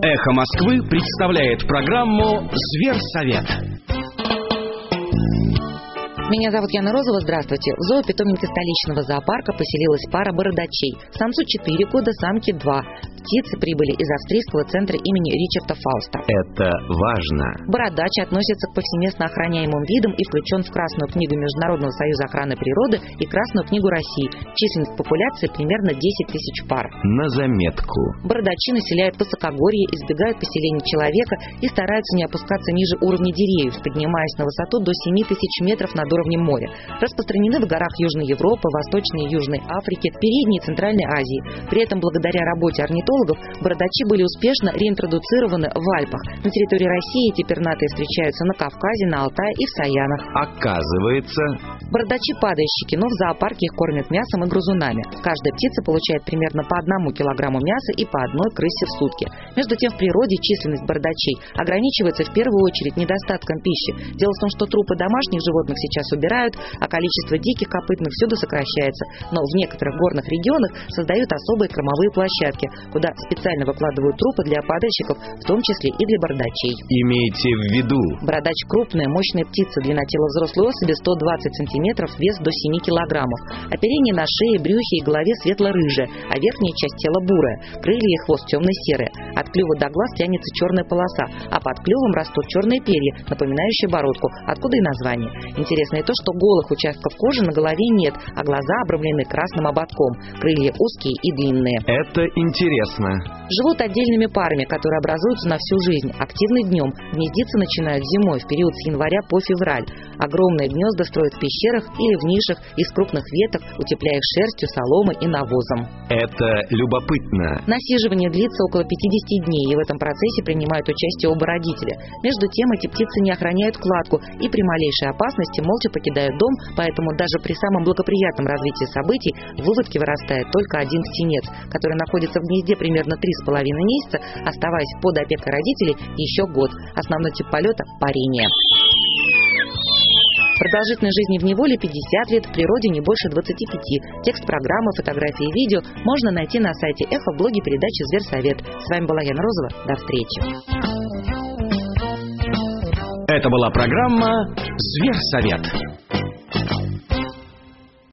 Эхо Москвы представляет программу «Зверсовет». Меня зовут Яна Розова, здравствуйте. В зоопитомнике столичного зоопарка поселилась пара бородачей. Самцу 4 года, самке 2. Птицы прибыли из австрийского центра имени Ричарда Фауста. Это важно. Бородач относится к повсеместно охраняемым видам и включен в Красную книгу Международного союза охраны природы и Красную книгу России. Численность популяции примерно 10 тысяч пар. На заметку. Бородачи населяют высокогорье, избегают поселения человека и стараются не опускаться ниже уровня деревьев, поднимаясь на высоту до 7 тысяч метров над уровнем моря. Распространены в горах Южной Европы, Восточной и Южной Африки, Передней и Центральной Азии. При этом, благодаря работе орнитологов, бородачи были успешно реинтродуцированы в Альпах. На территории России эти пернатые встречаются на Кавказе, на Алтае и в Саянах. Оказывается, бородачи падальщики, но в зоопарке их кормят мясом и грызунами. Каждая птица получает примерно по 1 килограмму мяса и по 1 крысе в сутки. Между тем, в природе численность бородачей ограничивается в первую очередь недостатком пищи. Дело в том, что трупы домашних животных сейчас убирают, а количество диких копытных всюду сокращается. Но в некоторых горных регионах создают особые кормовые площадки, куда специально выкладывают трупы для падальщиков, в том числе и для бородачей. Имейте в виду: бородач крупная, мощная птица, длина тела взрослой особи 120 сантиметров, вес до 7 килограммов. Оперение на шее, брюхе и голове светло-рыжее, а верхняя часть тела бурая, крылья и хвост темно-серые. От клюва до глаз тянется черная полоса, а под клювом растут черные перья, напоминающие бородку, откуда и название. Интересно и то, что голых участков кожи на голове нет, а глаза обрамлены красным ободком, крылья узкие и длинные. Это интересно. Живут отдельными парами, которые образуются на всю жизнь, активны днем, гнездиться начинают зимой, в период с января по февраль. Огромные гнезда строят в пещерах или в нишах из крупных веток, утепляя их шерстью, соломой и навозом. Это любопытно. Насиживание длится около 50 дней, и в этом процессе принимают участие оба родителя. Между тем, эти птицы не охраняют кладку и при малейшей опасности молча покидают дом, поэтому даже при самом благоприятном развитии событий в выводке вырастает только один птенец, который находится в гнезде примерно 3,5 месяца, оставаясь под опекой родителей еще год. Основной тип полета – парение. Продолжительность жизни в неволе 50 лет, в природе не больше 25. Текст программы, фотографии и видео можно найти на сайте Эхо в блоге передачи «Зверсовет». С вами была Яна Розова. До встречи. Это была программа «Зверсовет».